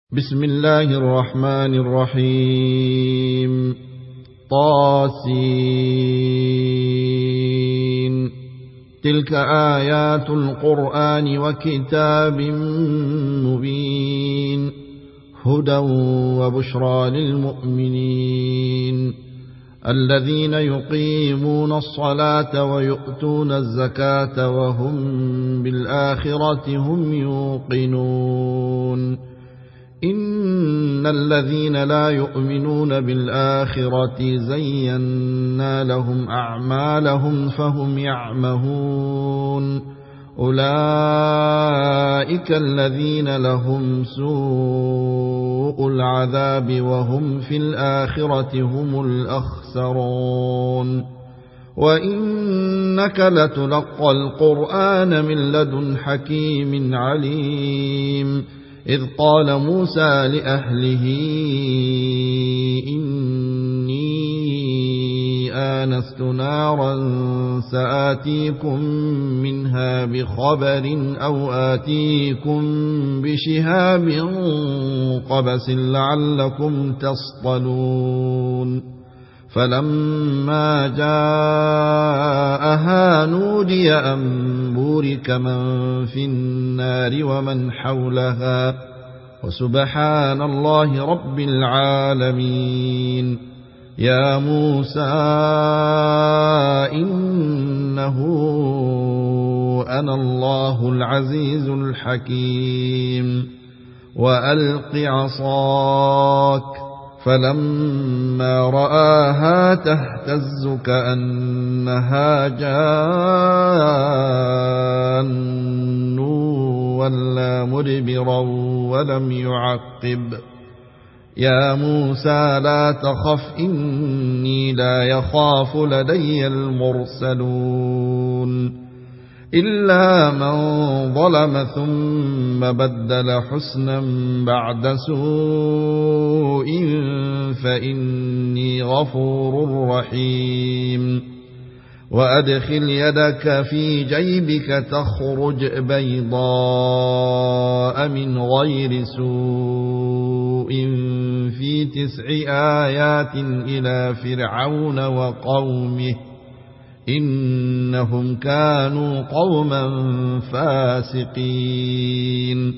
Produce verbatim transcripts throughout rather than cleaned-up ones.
بسم الله الرحمن الرحيم. طاسين. تلك آيات القرآن وكتاب مبين، هدى وبشرى للمؤمنين الذين يقيمون الصلاة ويؤتون الزكاة وهم بالآخرة هم يوقنون. إن الذين لا يؤمنون بالآخرة زينا لهم أعمالهم فهم يعمهون. أولئك الذين لهم سوء العذاب وهم في الآخرة هم الأخسرون. وإنك لتلقى القرآن من لدن حكيم عليم. إذ قال موسى لأهله إني آنست نارا سآتيكم منها بخبر أو آتيكم بشهاب قبس لعلكم تصطلون. فلما جاءها نودي أن بورك من في النار ومن حولها وسبحان الله رب العالمين. يا موسى إنه أنا الله العزيز الحكيم. وألق عصاك. فلما رآها تهتز كأنها جان ولا مدبرا ولم يعقب. يا موسى لا تخف إني لا يخاف لدي المرسلون. إلا من ظلم ثم بدل حسنا بعد سوء فإني غفور رحيم. وأدخل يدك في جيبك تخرج بيضاء من غير سوء في تسع آيات إلى فرعون وقومه إنهم كانوا قوما فاسقين.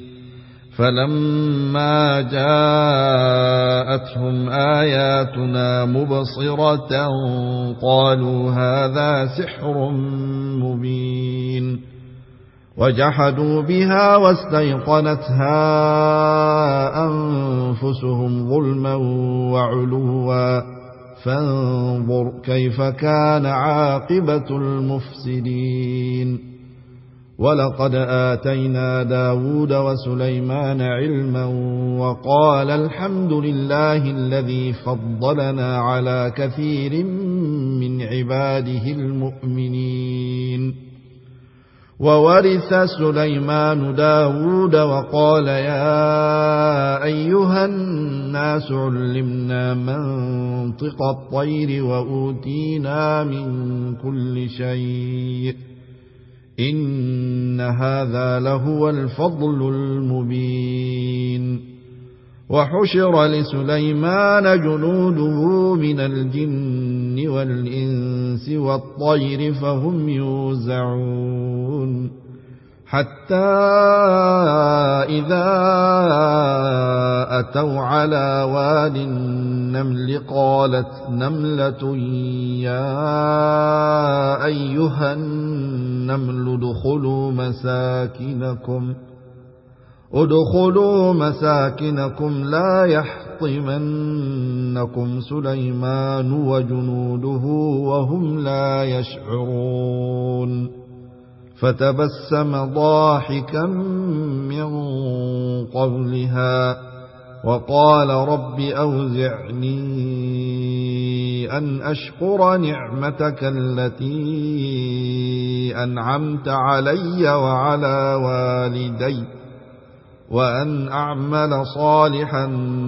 فلما جاءتهم آياتنا مبصرة قالوا هذا سحر مبين. وجحدوا بها واستيقنتها أنفسهم ظلما وعلوا فانظر كيف كان عاقبة المفسدين. ولقد آتينا داود وسليمان علما وقال الحمد لله الذي فضلنا على كثير من عباده المؤمنين. وورث سليمان داود وقال يا أيها الناس علمنا منطق الطير وأوتينا من كل شيء إن هذا لهو الفضل المبين. وحشر لسليمان جنوده من الجن والإنس والطير فهم يوزعون. حتى إذا أتوا على واد النمل قالت نملة يا أيها النمل ادخلوا مساكنكم ادخلوا مساكنكم لا يحطمنكم سليمان وجنوده وهم لا يشعرون. فتبسم ضاحكا من قولها وقال رب أوزعني أن أشكر نعمتك التي أنعمت علي وعلى والدي وأن أعمل صالحا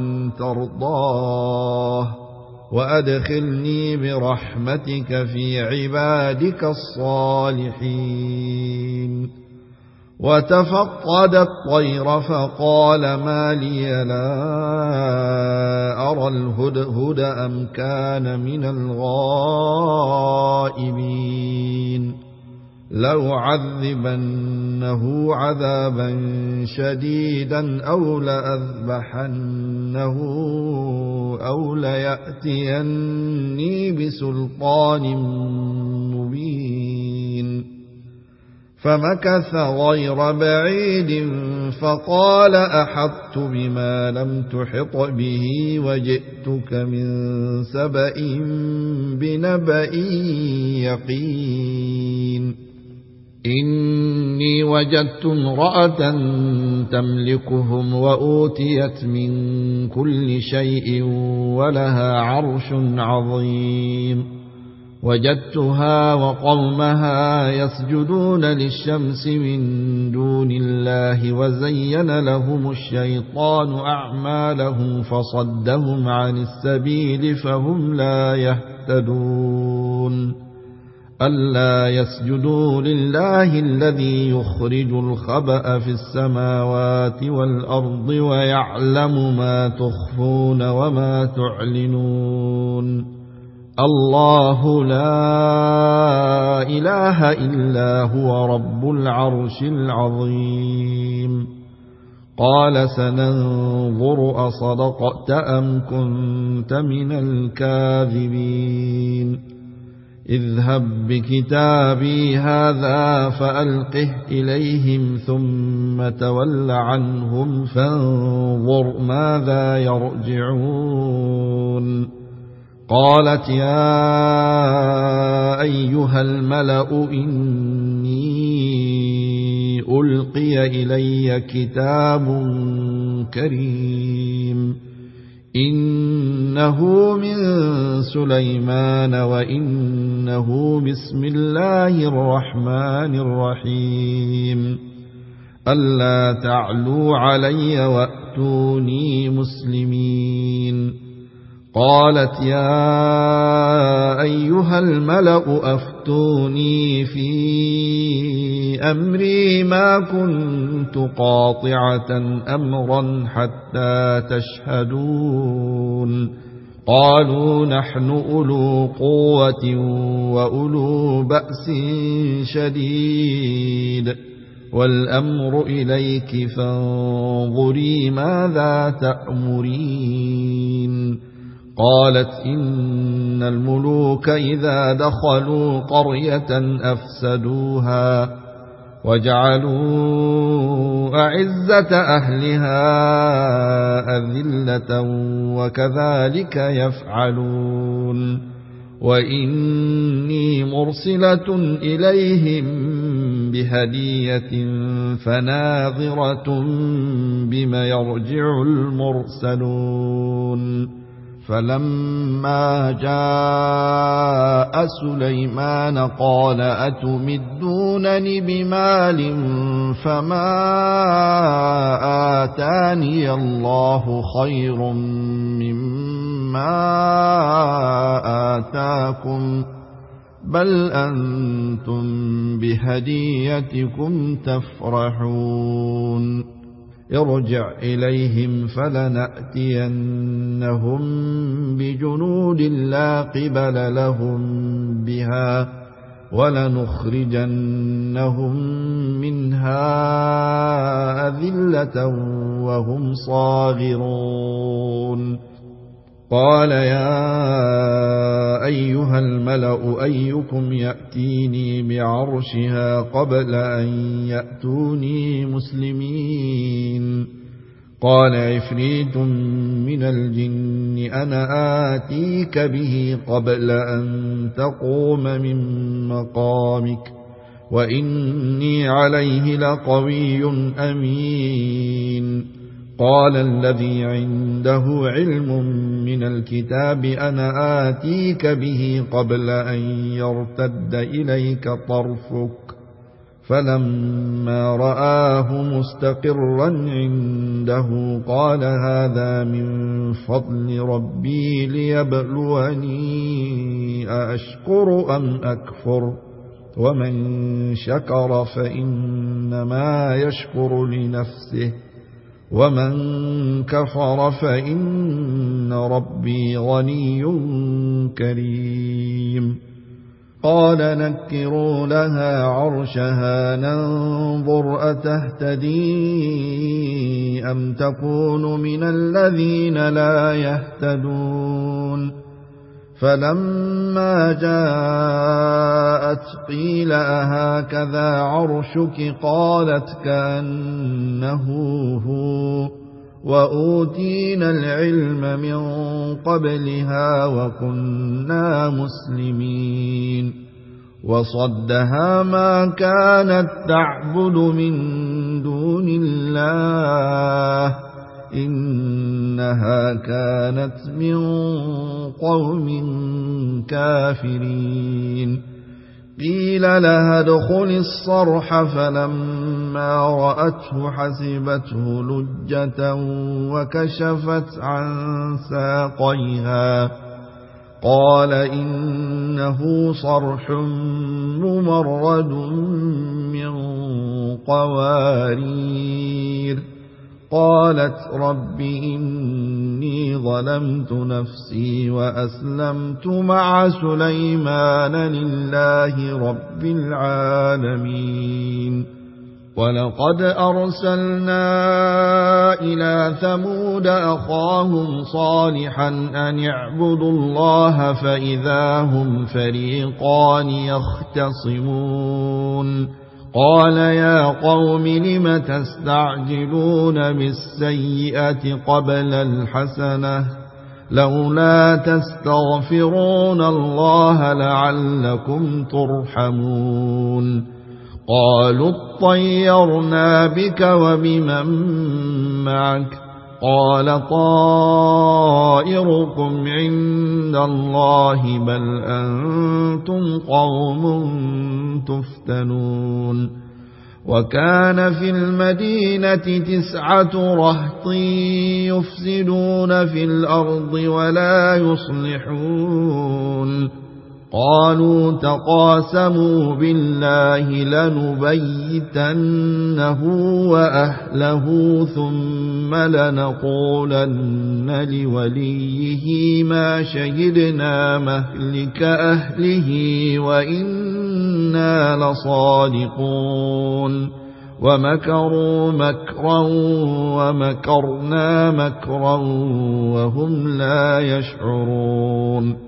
ترضاه وأدخلني برحمتك في عبادك الصالحين. وتفقد الطير فقال ما لي لا أرى الهدهد أم كان من الغائبين لأعذبنه عذابا شديدا أو لأذبحنه أو ليأتيني بسلطان مبين فمكث غير بعيد فقال أحطت بما لم تحط به وجئتك من سبأ بنبأ يقين إني وجدت امرأة تملكهم وأوتيت من كل شيء ولها عرش عظيم وجدتها وقومها يسجدون للشمس من دون الله وزين لهم الشيطان أعمالهم فصدهم عن السبيل فهم لا يهتدون ألا يسجدوا لله الذي يخرج الخبأ في السماوات والأرض ويعلم ما تخفون وما تعلنون الله لا إله إلا هو رب العرش العظيم قال سننظر أصدقت أم كنت من الكاذبين اذهب بكتابي هذا فألقه إليهم ثم تول عنهم فانظر ماذا يرجعون قالت يا أيها الملأ إني ألقي إلي كتاب كريم إنه من سليمان وإنه بسم الله الرحمن الرحيم ألا تعلوا علي وأتوني مسلمين قالت يا أيها الملأ أفتوني في أمري ما كنت قاطعة أمرا حتى تشهدون قالوا نحن أولو قوة وأولو بأس شديد والأمر إليك فانظري ماذا تأمرين قالت إن الملوك إذا دخلوا قرية أفسدوها وجعلوا أعزة أهلها أذلة وكذلك يفعلون وإني مرسلة إليهم بهدية فناظرة بما يرجع المرسلون فلما جاء سليمان قال أتمدونني بمال فما آتاني الله خير مما آتاكم بل أنتم بهديتكم تفرحون ارجع إليهم فلنأتينهم بجنود لا قبل لهم بها ولنخرجنهم منها أذلة وهم صاغرون قال يا أيها الملأ أيكم يأتيني بعرشها قبل أن يأتوني مسلمين قال عفريت من الجن أنا آتيك به قبل أن تقوم من مقامك وإني عليه لقوي أمين قال الذي عنده علم من الكتاب أنا آتيك به قبل أن يرتد إليك طرفك فلما رآه مستقرا عنده قال هذا من فضل ربي ليبلوني أأشكر أم أكفر ومن شكر فإنما يشكر لنفسه ومن كفر فإن ربي غني كريم قال نكروا لها عرشها ننظر أتهتدي أم تكون من الذين لا يهتدون فلما جاءت قيل أهكذا عرشك قالت كأنه هو وأوتينا العلم من قبلها وكنا مسلمين وصدها ما كانت تعبد من دون الله إنها كانت من قوم كافرين قيل لها ادخل الصرح فلما رأته حسبته لجة وكشفت عن ساقيها قال إنه صرح ممرد من قوارير قالت رب إني ظلمت نفسي وأسلمت مع سليمان لله رب العالمين ولقد أرسلنا إلى ثمود أخاهم صالحا أن اعبدوا الله فإذا هم فريقان يختصمون قال يا قوم لم تستعجلون بالسيئة قبل الحسنة لولا تستغفرون الله لعلكم ترحمون قالوا اطيرنا بك وبمن معك قال طائركم عند الله بل أنتم قوم تفتنون وكان في المدينة تسعة رهط يفسدون في الأرض ولا يصلحون قالوا تقاسموا بالله لنبيتنه وأهله ثم لنقولن لوليه ما شهدنا مهلك أهله وإنا لصادقون ومكروا مكرا ومكرنا مكرا وهم لا يشعرون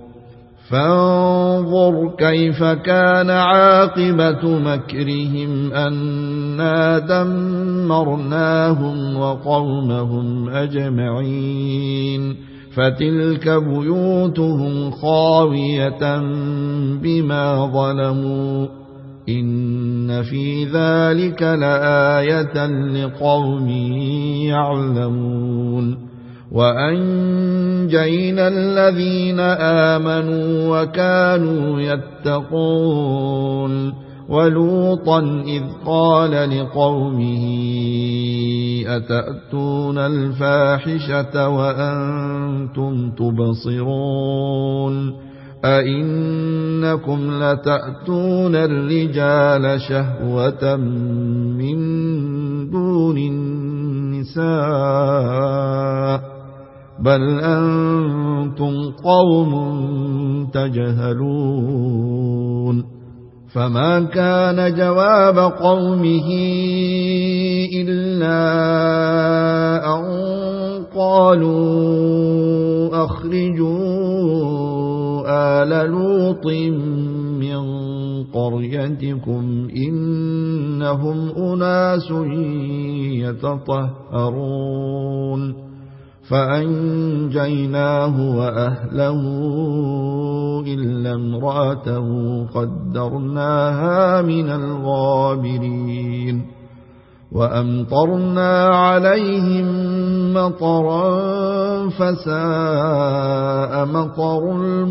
فانظر كيف كان عاقبة مكرهم أنا دمرناهم وقومهم أجمعين فتلك بيوتهم خاوية بما ظلموا إن في ذلك لآية لقوم يعلمون وأنجينا الذين آمنوا وكانوا يتقون ولوطا إذ قال لقومه أتأتون الفاحشة وأنتم تبصرون أئنكم لتأتون الرجال شهوة من دون النساء بل أنتم قوم تجهلون فما كان جواب قومه إلا أن قالوا أخرجوا آل لوط من قريتكم إنهم أناس يتطهرون فأنجيناه وأهله إلا امرأته قدرناها من الغابرين وأمطرنا عليهم مطرا فساء مطر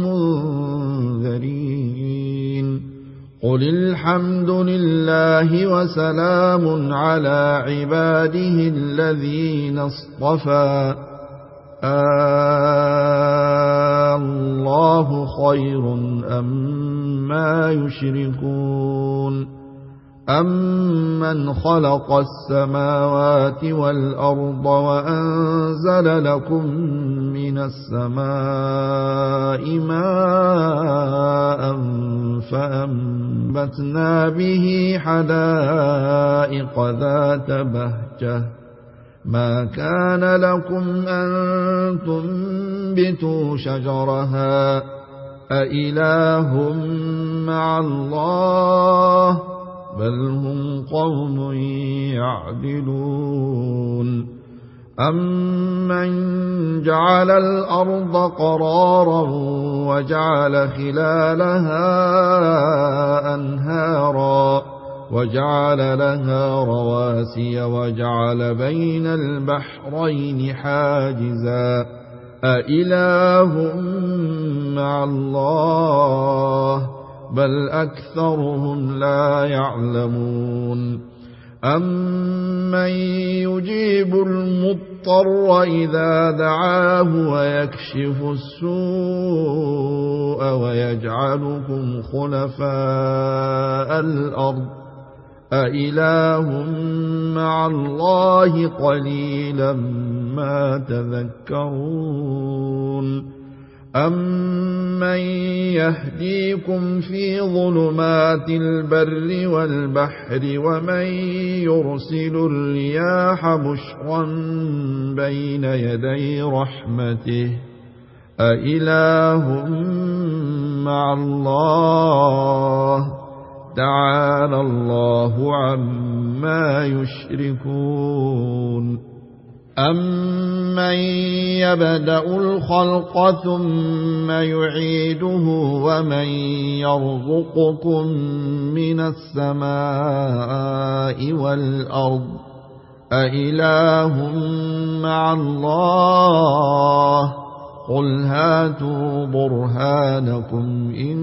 المنذرين قل الحمد لله وسلام على عباده الذين اصطفى الله خير أم ما يشركون أمن خلق السماوات والأرض وأنزل لكم من السماء ماء فأنبتنا به حدائق ذات بهجة ما كان لكم أن تنبتوا شجرها أإله مع الله بل هم قوم يعدلون أمن جعل الأرض قرارا وجعل خلالها أنهارا وجعل لها رواسي وجعل بين البحرين حاجزا أإله مع الله بل أكثرهم لا يعلمون أمن يجيب المضطر إذا دعاه ويكشف السوء ويجعلكم خلفاء الأرض أإله مع الله قليلا ما تذكرون أمن يهديكم في ظلمات البر والبحر ومن يرسل الرياح بشرا بين يدي رحمته أإله مع الله تعالى الله عما يشركون أمن يبدأ الخلق ثم يعيده ومن يرزقكم من السماء والأرض أإله مع الله قل هاتوا برهانكم إن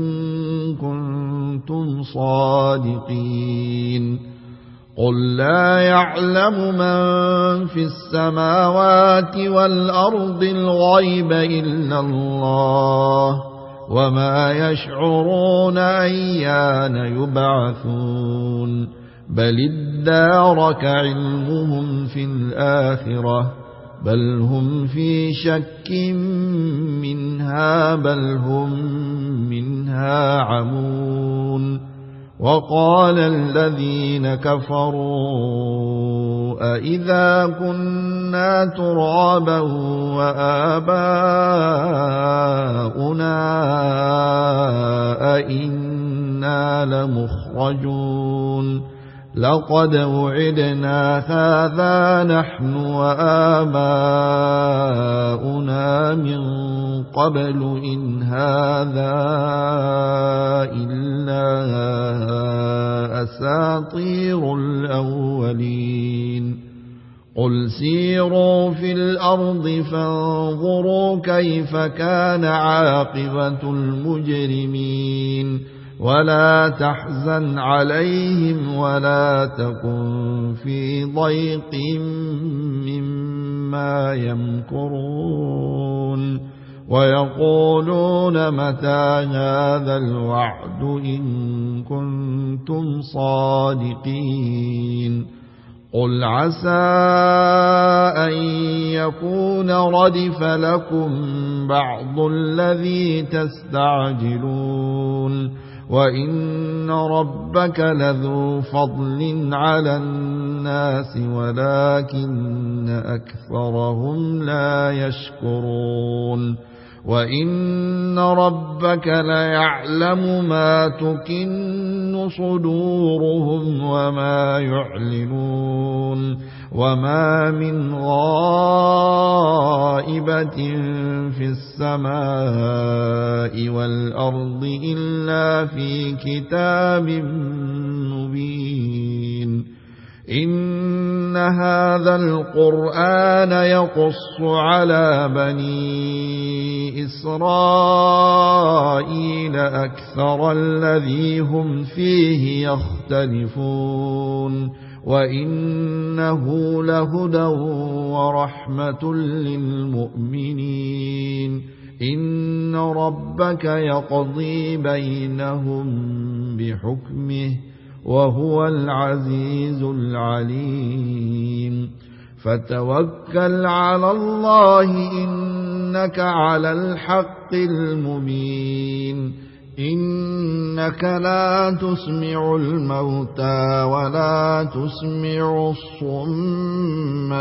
كنتم صادقين قل لا يعلم من في السماوات والأرض الغيب إلا الله وما يشعرون أيان يبعثون بل ادارك علمهم في الآخرة بل هم في شك منها بل هم منها عمون وقال الذين كفروا أإذا كنا ترابا وآباؤنا أئنا لمخرجون لقد وعدنا هذا نحن وآباؤنا من قبل إن هذا إلا أساطير الأولين قل سيروا في الأرض فانظروا كيف كان عاقبة المجرمين ولا تحزن عليهم ولا تكن في ضيق مما يمكرون ويقولون متى هذا الوعد إن كنتم صادقين قل عسى أن يكون ردف لكم بعض الذي تستعجلون وإن ربك لذو فضل على الناس ولكن أكثرهم لا يشكرون وإن ربك ليعلم ما تكن صدورهم وما يعلنون وما من غائبة في السماء والأرض إلا في كتاب مبين إن هذا القرآن يقص على بني إسرائيل أكثر الذي هم فيه يختلفون وإنه لهدى ورحمة للمؤمنين إن إن ربك يقضي بينهم بحكمه وهو العزيز العليم فتوكل على الله إنك على الحق المبين إنك لا تسمع الموتى ولا تسمع الصم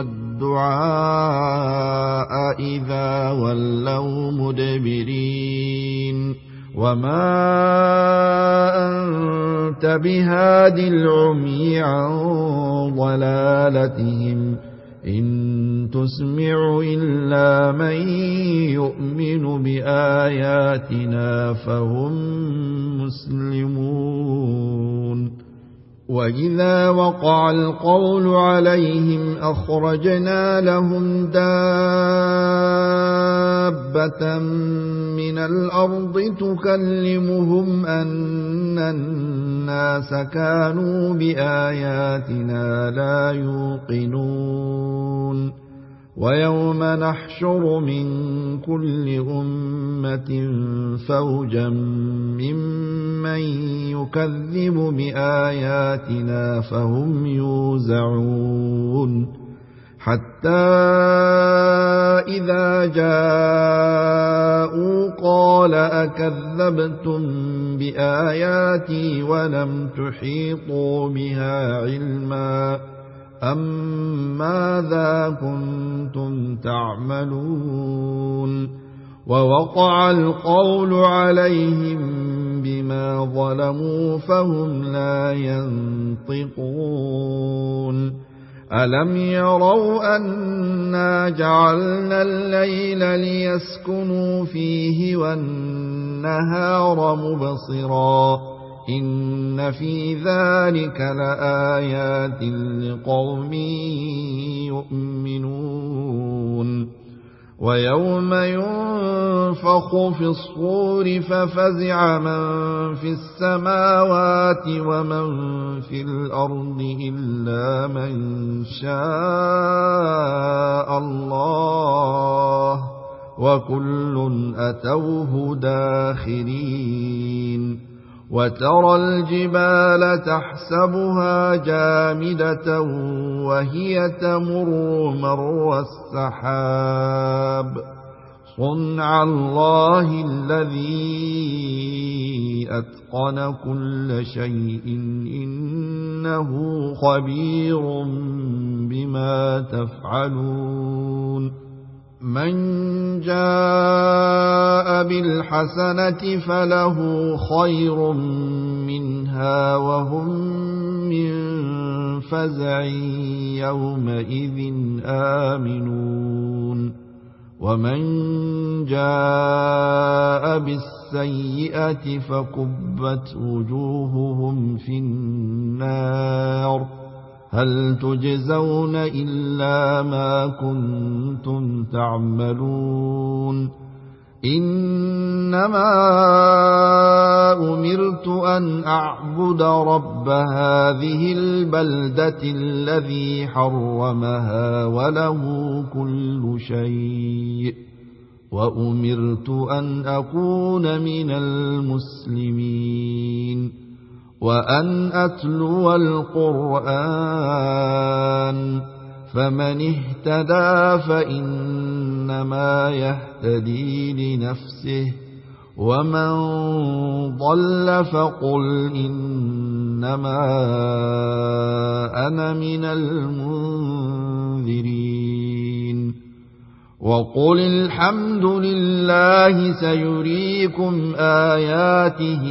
الدعاء إذا ولوا مدبرين وما أنت بهاد العمي عن ضلالتهم إن تسمع إلا من يؤمن بآياتنا فهم مسلمون وإذا وقع القول عليهم أخرجنا لهم دابة من الأرض تكلمهم أن الناس كانوا بآياتنا لا يوقنون ويوم نحشر من كل أمة فوجا ممن يكذب بآياتنا فهم يوزعون حتى إذا جاءوا قال أكذبتم بآياتي ولم تحيطوا بها علما أم ماذا كنتم تعملون ووقع القول عليهم بما ظلموا فهم لا ينطقون ألم يروا أنا جعلنا الليل ليسكنوا فيه والنهار مبصرا إن في ذلك لآيات لقوم يؤمنون ويوم ينفخ في الصور ففزع من في السماوات ومن في الأرض إلا من شاء الله وكل أتوه داخرين وترى الجبال تحسبها جامدة وهي تمر مر السحاب صنع الله الذي أتقن كل شيء إنه خبير بما تفعلون من جاء بالحسنة فله خير منها وهم من فزع يومئذ آمنون ومن جاء بالسيئة فكبت وجوههم في النار هل تجزون إلا ما كنتم تعملون إنما أمرت أن أعبد رب هذه البلدة الذي حرمها وله كل شيء وأمرت أن أكون من المسلمين وأن أتلو القرآن فمن اهتدى فإنما يهتدي لنفسه ومن ضل فقل إنما أنا من المنذرين وقل الحمد لله سيريكم آياته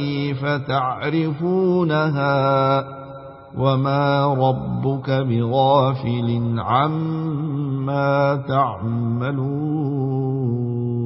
فتعرفونها وما ربك بغافل عما تعملون